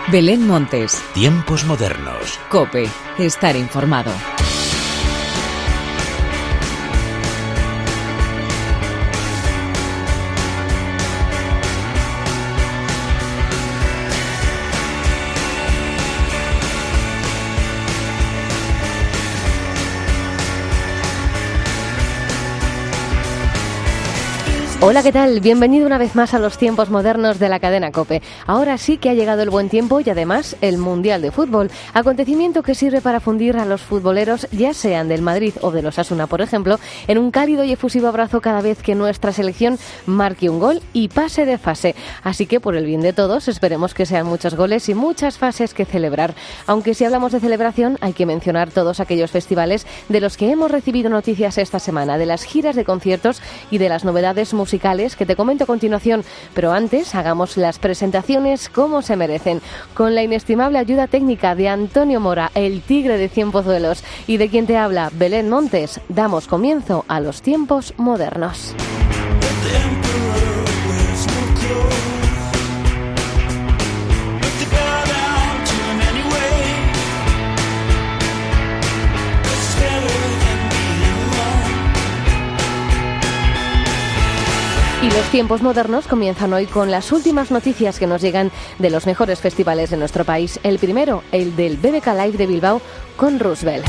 Belén Montes. Tiempos modernos. COPE. Estar informado. Hola, ¿qué tal? Bienvenido una vez más a los tiempos modernos de la cadena COPE. Ahora sí que ha llegado el buen tiempo y además el Mundial de Fútbol, acontecimiento que sirve para fundir a los futboleros, ya sean del Madrid o del Osasuna, por ejemplo, en un cálido y efusivo abrazo cada vez que nuestra selección marque un gol y pase de fase. Así que por el bien de todos, esperemos que sean muchos goles y muchas fases que celebrar. Aunque si hablamos de celebración, hay que mencionar todos aquellos festivales de los que hemos recibido noticias esta semana, de las giras de conciertos y de las novedades musicales que te comento a continuación, pero antes hagamos las presentaciones como se merecen, con la inestimable ayuda técnica de Antonio Mora, el tigre de 100 Pozuelos, y de quien te habla, Belén Montes. Damos comienzo a los tiempos modernos. Y los tiempos modernos comienzan hoy con las últimas noticias que nos llegan de los mejores festivales de nuestro país. El primero, el del BBK Live de Bilbao con Roosevelt.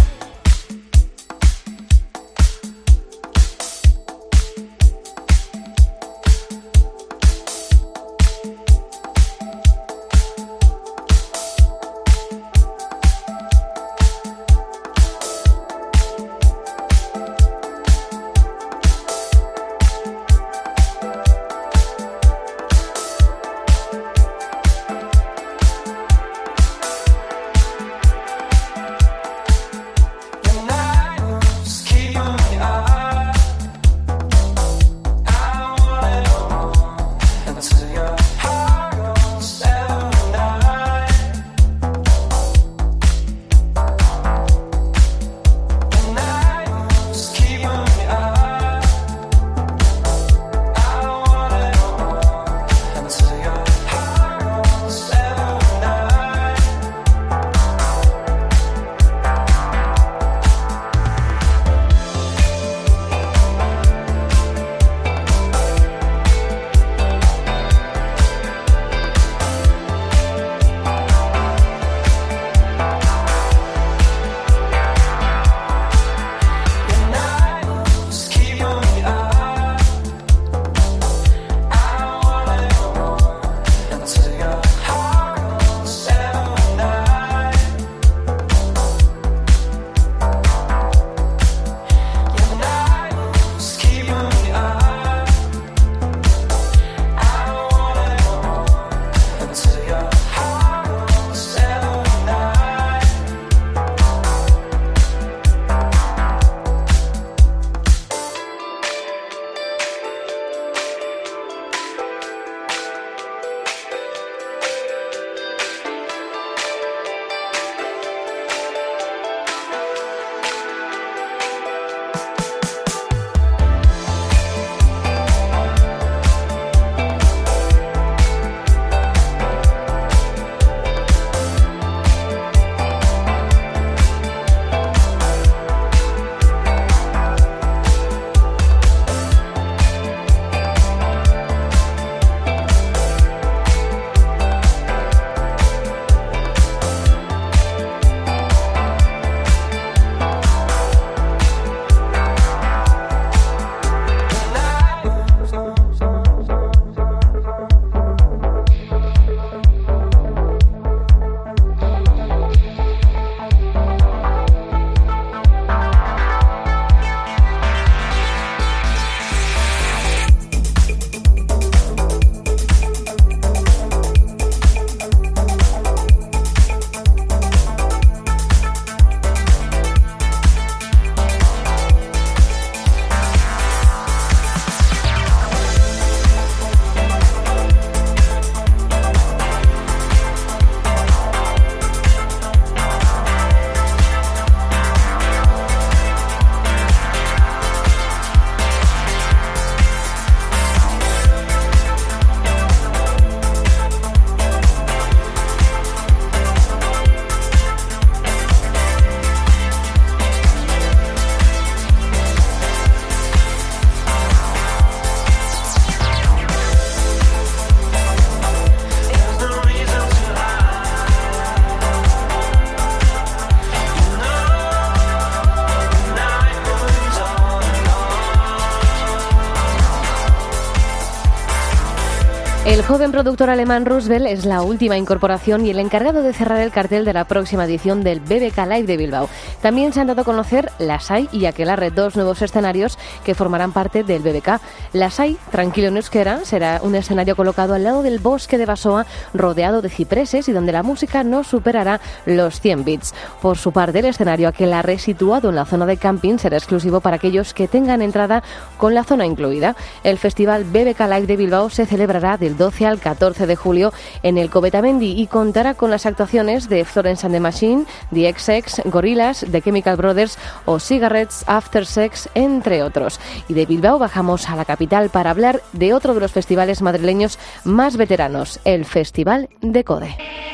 El joven productor alemán Roosevelt es la última incorporación y el encargado de cerrar el cartel de la próxima edición del BBK Live de Bilbao. También se han dado a conocer Lasai y Aquelarre, dos nuevos escenarios que formarán parte del BBK. Lasai, tranquilo en euskera, será un escenario colocado al lado del bosque de Basoa, rodeado de cipreses y donde la música no superará los 100 bits. Por su parte, el escenario Aquelarre, situado en la zona de camping, será exclusivo para aquellos que tengan entrada con la zona incluida. El festival BBK Live de Bilbao se celebrará del 12 al 14 de julio en el Cobetamendi y contará con las actuaciones de Florence and the Machine, The XX, Gorillaz, The Chemical Brothers o Cigarettes After Sex, entre otros. Y de Bilbao bajamos a la capital para hablar de otro de los festivales madrileños más veteranos, el Festival de Code.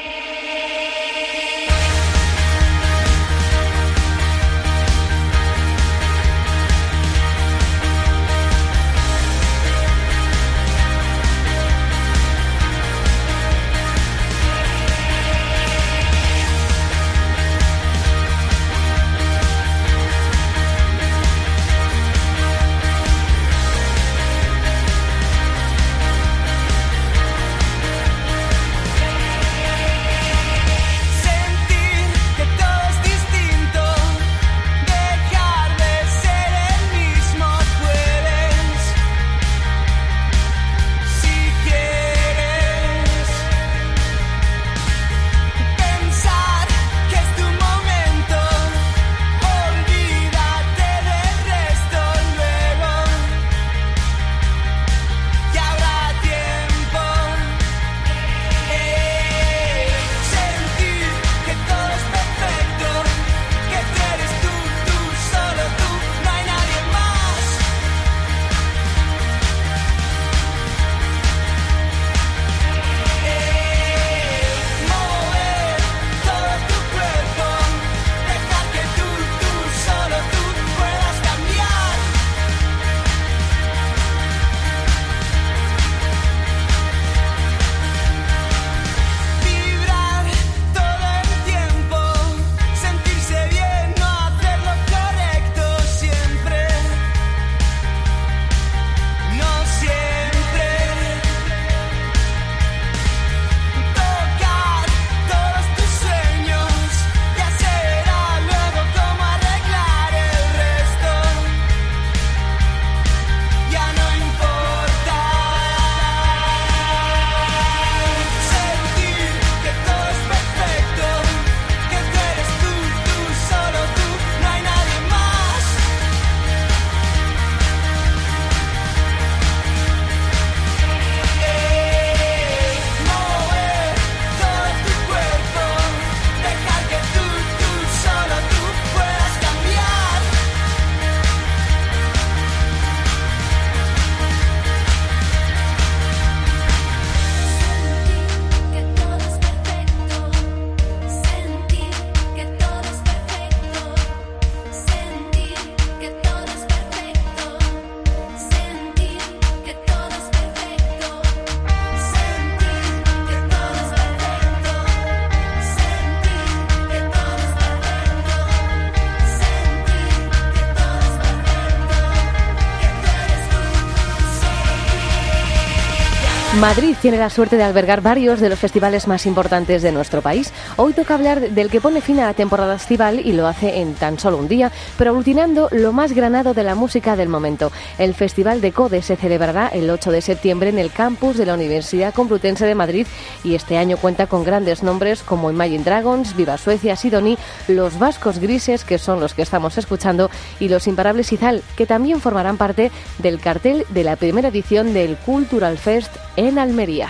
Madrid tiene la suerte de albergar varios de los festivales más importantes de nuestro país. Hoy toca hablar del que pone fin a la temporada estival y lo hace en tan solo un día, pero aglutinando lo más granado de la música del momento. El Festival de Code se celebrará el 8 de septiembre en el campus de la Universidad Complutense de Madrid y este año cuenta con grandes nombres como Imagine Dragons, Viva Suecia, Sidoní, Los Vascos Grises, que son los que estamos escuchando, y Los Imparables Izal, que también formarán parte del cartel de la primera edición del Cultural Fest en Almería.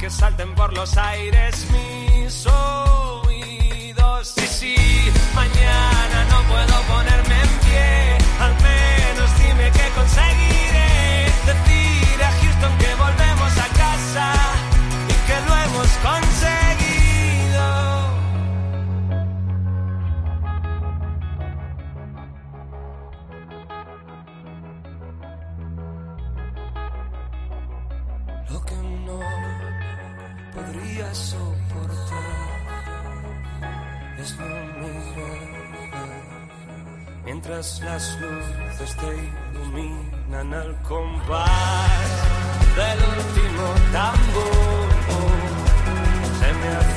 que salten por los aires mis oídos. Y si mañana no puedo ponerme en pie, al menos dime que conseguiré decir a Houston que volvemos a casa y que lo hemos conseguido. Lo que no podría soportar es no mirar mientras las luces te iluminan al compás del último tambor. Se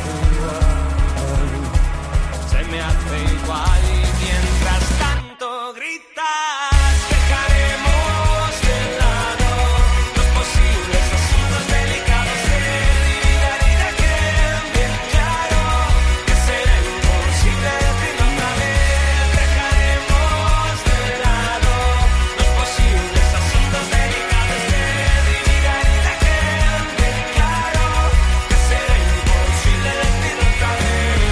me hace igual y mientras tanto gritas. Dejaremos de lado los posibles asuntos delicados de vida y de que bien claro que será imposible decirlo otra vez. Dejaremos de lado los posibles asuntos delicados de vida y de que bien claro que será imposible decirlo otra vez.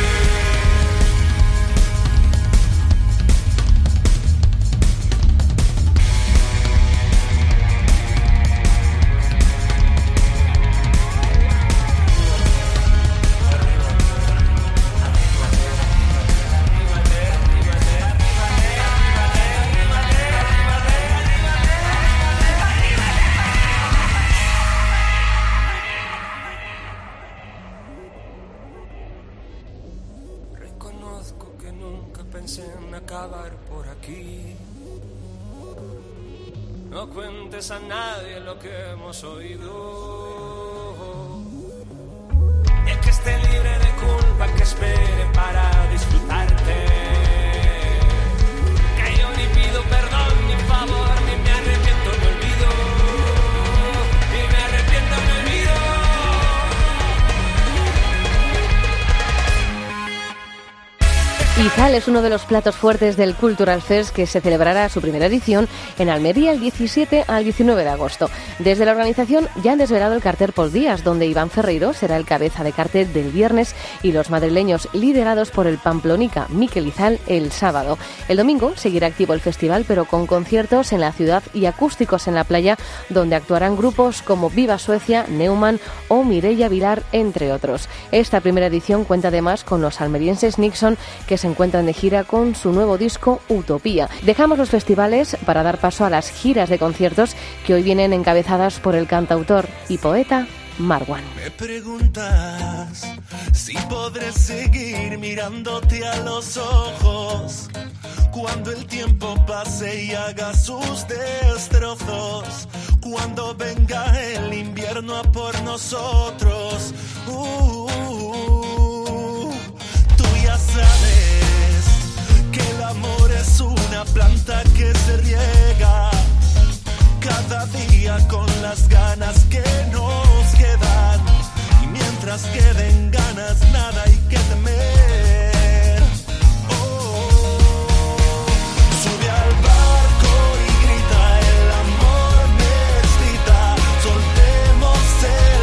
Reconozco que nunca pensé en acabar por aquí. No cuentes a nadie lo que hemos oído. El que esté libre de culpa, que espere para disfrutarte. Que yo ni pido perdón ni favor, ni me arrepiento ni olvido. Ni me arrepiento ni olvido. Izal es uno de los platos fuertes del Cultural Fest, que se celebrará su primera edición en Almería el 17 al 19 de agosto. Desde la organización ya han desvelado el cartel por días, donde Iván Ferreiro será el cabeza de cartel del viernes y los madrileños, liderados por el pamplonica Mikel Izal, el sábado. El domingo seguirá activo el festival, pero con conciertos en la ciudad y acústicos en la playa, donde actuarán grupos como Viva Suecia, Neumann o Mireia Vilar, entre otros. Esta primera edición cuenta además con los almerienses Nixon, que se encuentran de gira con su nuevo disco Utopía. Dejamos los festivales para dar paso a las giras de conciertos que hoy vienen encabezadas por el cantautor y poeta Marwan. Me preguntas si podré seguir mirándote a los ojos cuando el tiempo pase y haga sus destrozos, cuando venga el invierno a por nosotros. Tú ya sabes que el amor es una planta que se riega cada día con las ganas que nos quedan, y mientras queden ganas nada hay que temer. Sube al barco y grita, el amor me excita, soltemos el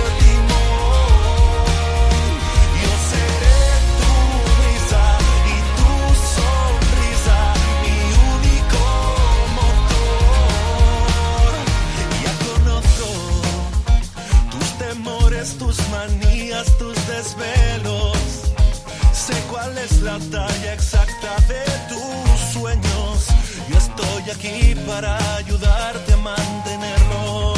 timón. Yo seré tu brisa y tu sonrisa, mi único motor. Ya conozco tus temores, tus manías, tus desvelos. Sé cuál es la talla exacta de tus sueños. Yo estoy aquí para ayudarte a mantenerlos.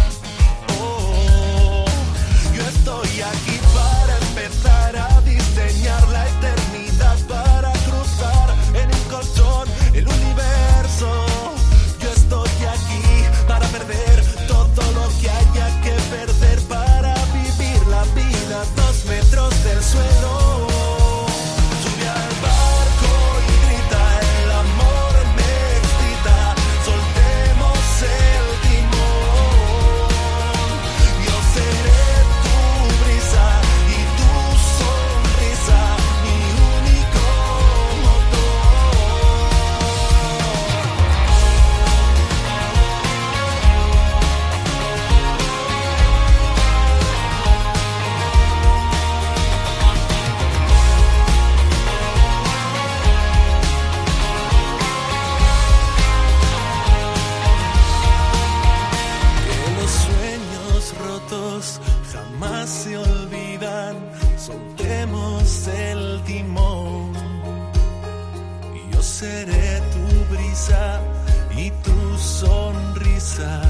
Yo estoy aquí para empezar a diseñar la eternidad, para cruzar en un colchón el universo. Yo estoy aquí para perder todo lo que haya que perder, para vivir la vida a 2 metros del suelo. Sube al barco y grita, el amor me excita, soltemos el timón. Yo seré tu brisa y tu sonrisa, mi único olvidan, soltemos el timón. Y yo seré tu brisa y tu sonrisa.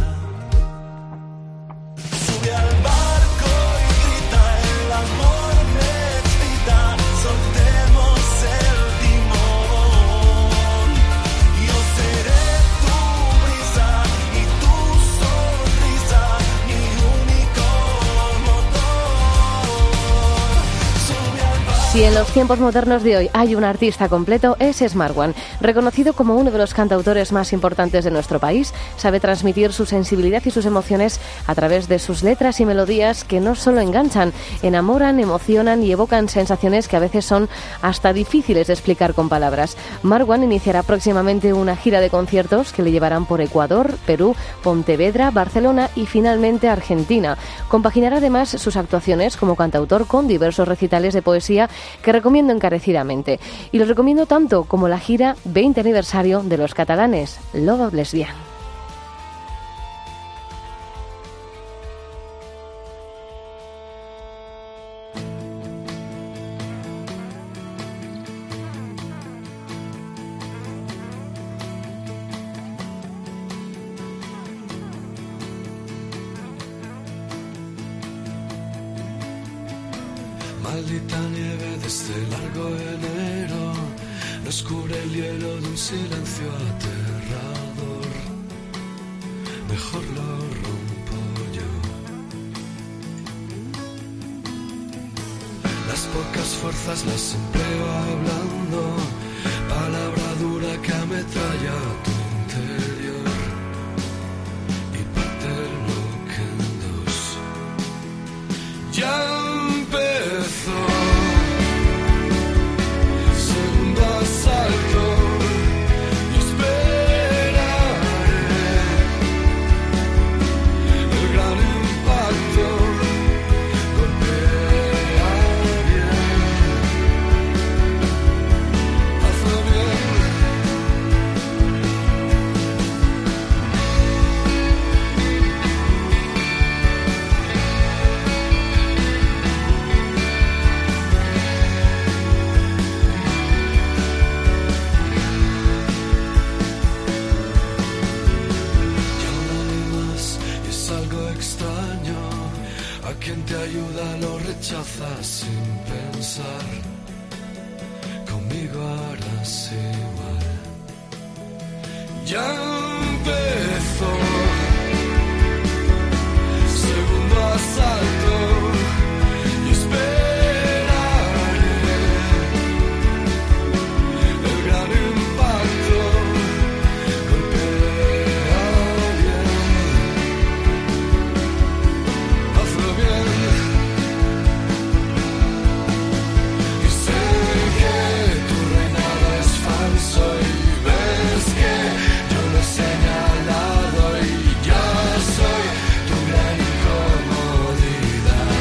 Sube al barco y grita, el amor me excita, soltemos el timón. Yo seré tu brisa y tu sonrisa, mi único motor. Sube al barco. Si en los tiempos modernos de hoy hay un artista completo, es Smartone. Reconocido como uno de los cantautores más importantes de nuestro país, sabe transmitir su sensibilidad y sus emociones a través de sus letras y melodías que no solo enganchan, enamoran, emocionan y evocan sensaciones que a veces son hasta difíciles de explicar con palabras. Marwan iniciará próximamente una gira de conciertos que le llevarán por Ecuador, Perú, Pontevedra, Barcelona y finalmente Argentina. Compaginará además sus actuaciones como cantautor con diversos recitales de poesía que recomiendo encarecidamente. Y los recomiendo tanto como la gira 20 aniversario de los catalanes, Love of Lesbian. Maldita nieve desde largo enero, nos cubre el hielo de un silencio aterrador. Mejor lo rompo yo. Las pocas fuerzas las empleo hablando, palabra dura que ametralla tu interior y parte el bloque en dos. Ya empezó. Segundo asalto y esperaré el gran impacto. Golpea bien, hazlo bien. Quien te ayuda lo rechazas sin pensar. Conmigo harás igual. Ya empezó. Segundo asalto y esperaré el gran impacto. Golpea bien, hazlo bien. Y sé que tu reinado es falso y ves que yo lo he señalado y yo soy tu gran incomodidad.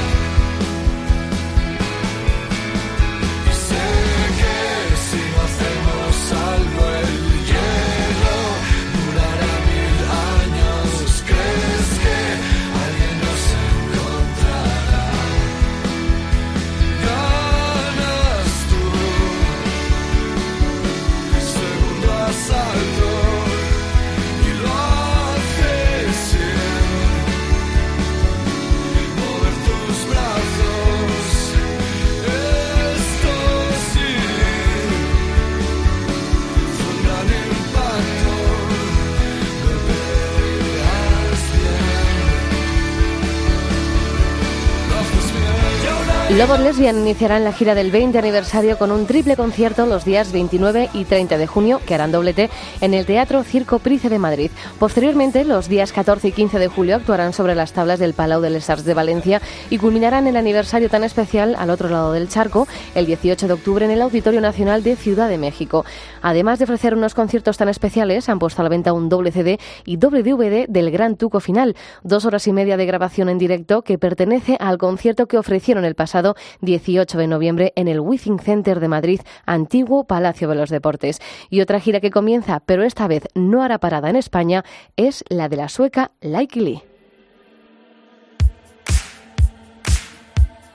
Y sé que si no hacemos algo el hielo durará 1000 años. ¿Crees que alguien nos encontrará? Ganas tú. Segundo asalto y lo haces sin mover tus brazos. Esto sí fue un gran impacto. Golpeas bien, lo haces bien. Y ahora Love of Lesbian iniciarán la gira del 20 aniversario con un triple concierto los días 29 y 30 de junio, que harán doblete en el Teatro Circo Price de Madrid. Posteriormente, los días 14 y 15 de julio actuarán sobre las tablas del Palau de les Arts de Valencia y culminarán el aniversario tan especial al otro lado del charco, el 18 de octubre en el Auditorio Nacional de Ciudad de México. Además de ofrecer unos conciertos tan especiales, han puesto a la venta un doble CD y doble DVD del Gran Tuco Final, 2 horas y media de grabación en directo que pertenece al concierto que ofrecieron el pasado 18 de noviembre en el Withing Center de Madrid, antiguo Palacio de los Deportes. Y otra gira que comienza, pero esta vez no hará parada en España, es la de la sueca Lykke Li.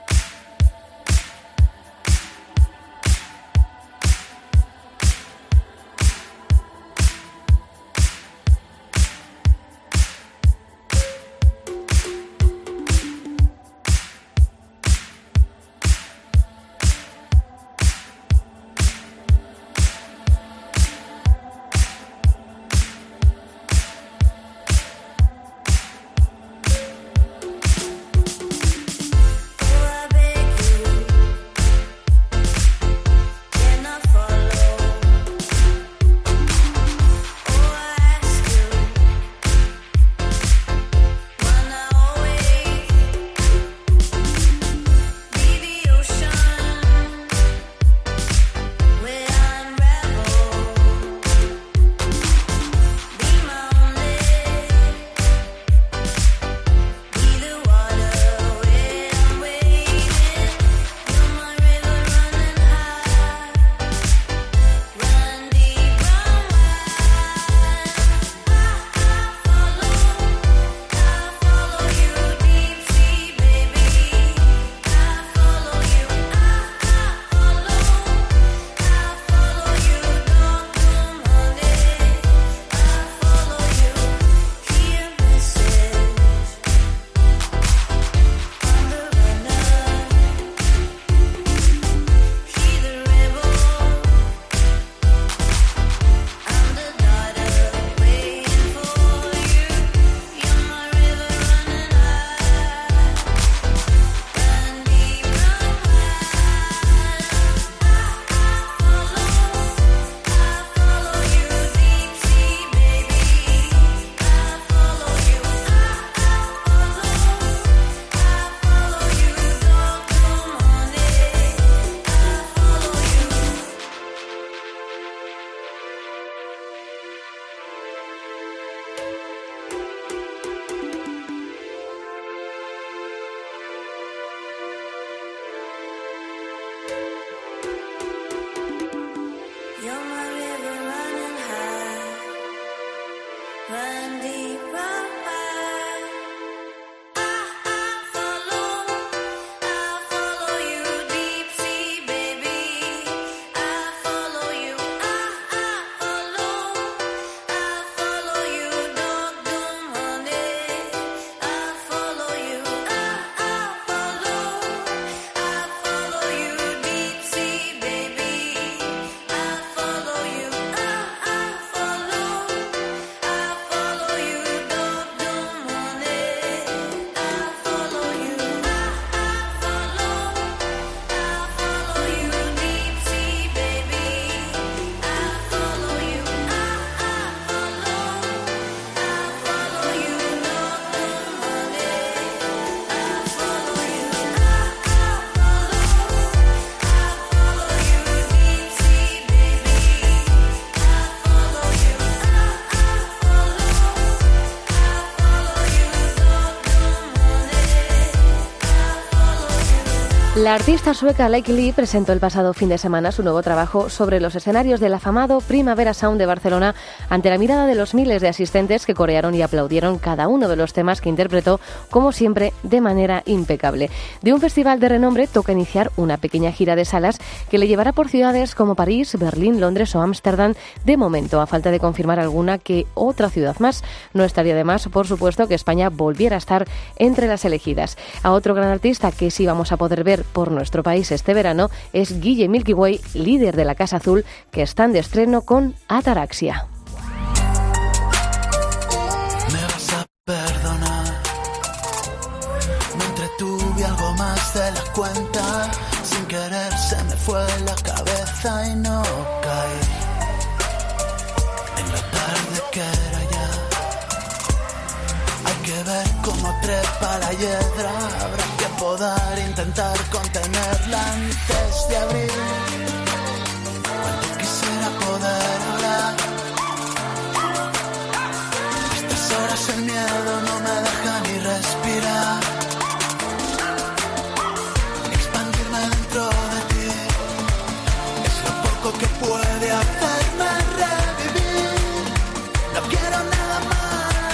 La artista sueca Lykke Li presentó el pasado fin de semana su nuevo trabajo sobre los escenarios del afamado Primavera Sound de Barcelona ante la mirada de los miles de asistentes que corearon y aplaudieron cada uno de los temas que interpretó, como siempre, de manera impecable. De un festival de renombre toca iniciar una pequeña gira de salas que le llevará por ciudades como París, Berlín, Londres o Ámsterdam. De momento, a falta de confirmar alguna que otra ciudad más, no estaría de más, por supuesto, que España volviera a estar entre las elegidas. A otro gran artista que sí vamos a poder ver por nuestro país este verano es Guille Milky Way, líder de la Casa Azul, que están de estreno con Ataraxia. Me vas a perdonar, me entretuve algo más de la cuenta, sin querer se me fue la cabeza y no caí en la tarde que era ya. Hay que ver cómo trepa la hiedra, habrá que poder intentar contenerla antes de abrir. Cuando quisiera poder hablar, a estas horas el miedo no me deja ni respirar. Expandirme dentro de ti es lo poco que puede hacerme revivir. No quiero nada más.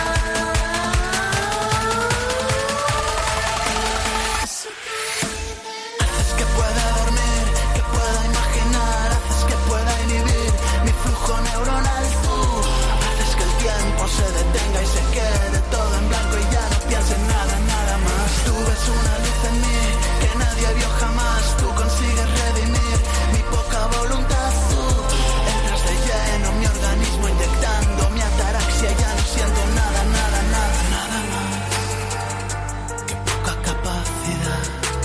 Neuronal, tú haces que el tiempo se detenga y se quede todo en blanco y ya no piense en nada, nada más. Tú ves una luz en mí que nadie vio jamás. Tú consigues redimir mi poca voluntad. Tú entras de lleno mi organismo inyectando mi ataraxia. Ya no siento nada, nada, nada, nada más. Qué poca capacidad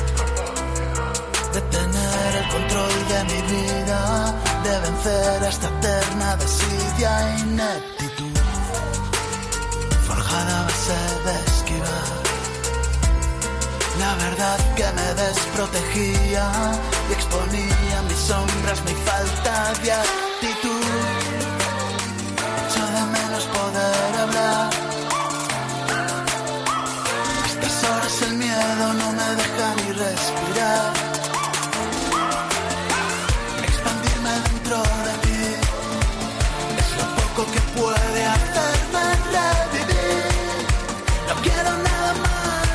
de tener el control de mi vida, de vencer a esta eterna desidia e ineptitud, forjada a base de esquivar la verdad que me desprotegía y exponía mis sombras, mi falta de actitud. Echo de menos poder hablar, a estas horas el miedo no me deja ni respirar. Dentro de ti es lo poco que puede hacerme revivir. No quiero nada más.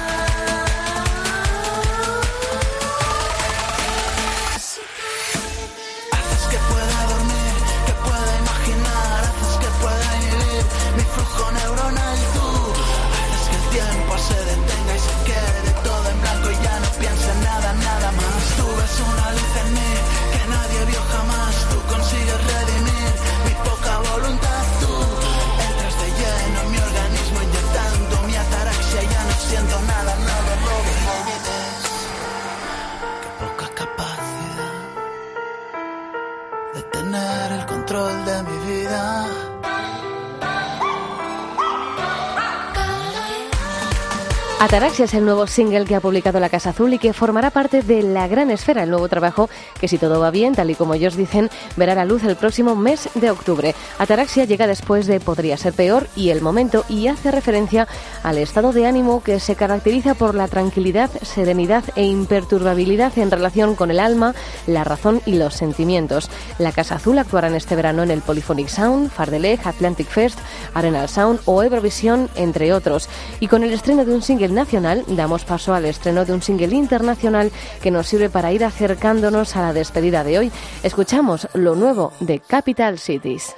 Haces que pueda dormir, que pueda imaginar, haces que pueda inhibir mi flujo neuronal. Tú haces que el tiempo se detenga y se quede todo en blanco y ya no piense en nada, nada más. Tú ves una luz en mí que nadie vio jamás. Tú consigues redimir mi poca voluntad. Tú entras de lleno en mi organismo inyectando mi ataraxia. Ya no siento nada, nada, Robin Hood. Qué poca capacidad de tener el control de mi vida. Ataraxia es el nuevo single que ha publicado la Casa Azul y que formará parte de La Gran Esfera, el nuevo trabajo que, si todo va bien, tal y como ellos dicen, verá la luz el próximo mes de octubre. Ataraxia llega después de Podría ser peor y El momento, y hace referencia al estado de ánimo que se caracteriza por la tranquilidad, serenidad e imperturbabilidad en relación con el alma, la razón y los sentimientos. La Casa Azul actuará este verano en el Polyphonic Sound, Far de Lech, Atlantic Fest, Arenal Sound o Eurovisión, entre otros. Y con el estreno de un single nacional, damos paso al estreno de un single internacional que nos sirve para ir acercándonos a la despedida de hoy. Escuchamos lo nuevo de Capital Cities.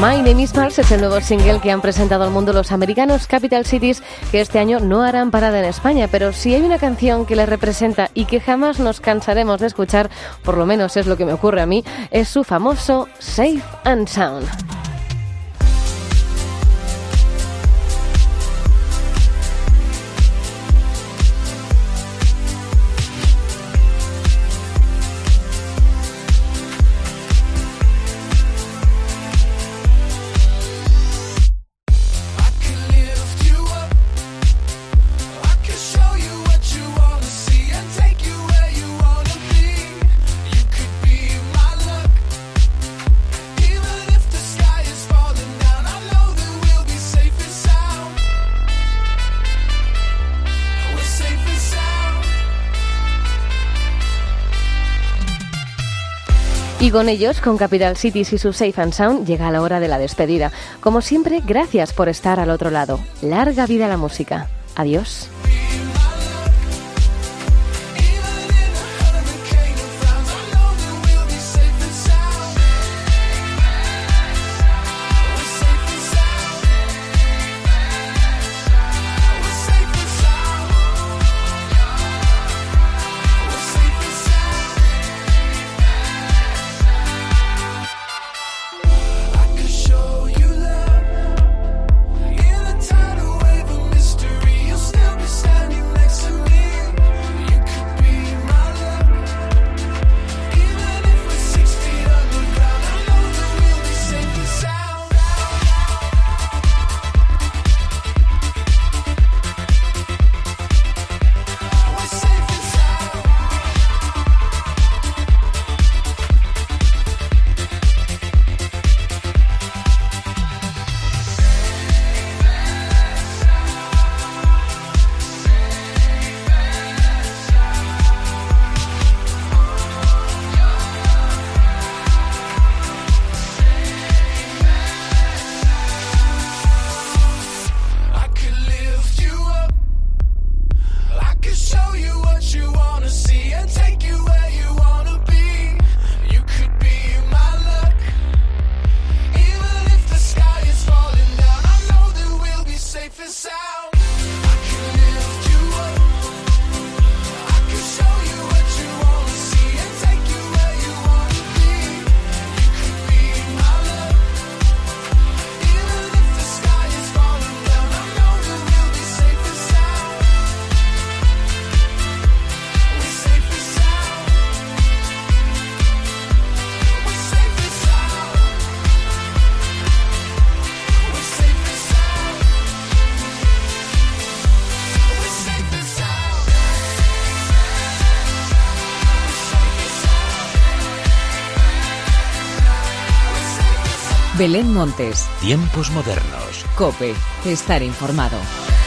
My Name is Mars es el nuevo single que han presentado al mundo los americanos Capital Cities, que este año no harán parada en España, pero si hay una canción que les representa y que jamás nos cansaremos de escuchar, por lo menos es lo que me ocurre a mí, es su famoso Safe and Sound. Y con ellos, con Capital Cities y su Safe and Sound, llega la hora de la despedida. Como siempre, gracias por estar al otro lado. Larga vida a la música. Adiós. Belén Montes. Tiempos modernos. COPE. Estar informado.